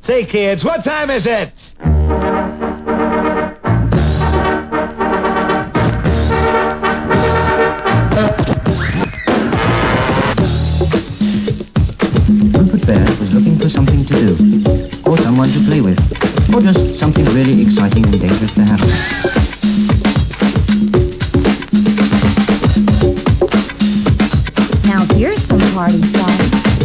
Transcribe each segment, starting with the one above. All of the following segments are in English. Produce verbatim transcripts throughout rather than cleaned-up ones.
Say, kids, what time is it? Rupert Bear was looking for something to do, or someone to play with, or just something really exciting and dangerous to happen. Now here's some party fun.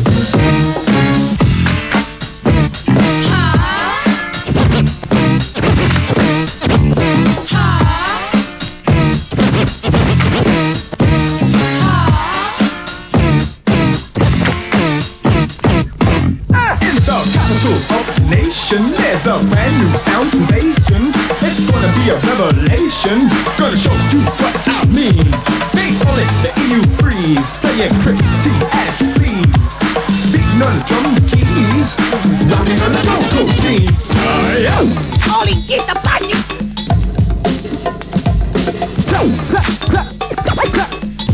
There's a brand new sound sensation. It's gonna be a revelation. Gonna show you what I mean. They call it the E U freeze. Play it pretty as please. Beating on the drum keys. Rocking on the go-go scene. Uh, yeah. Holy shit, the party! Clap, clap, clap, clap.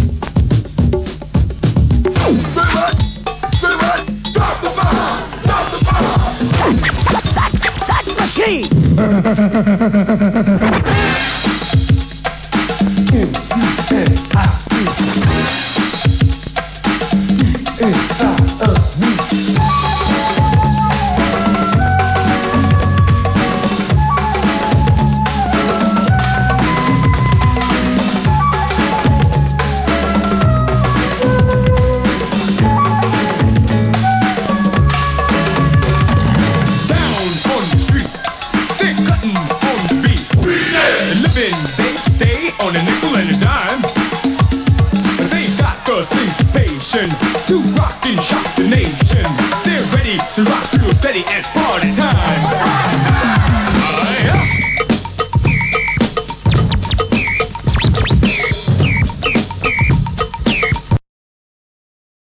Say what? Say what? Stop the bomb! Stop the bomb! That's the machine! On the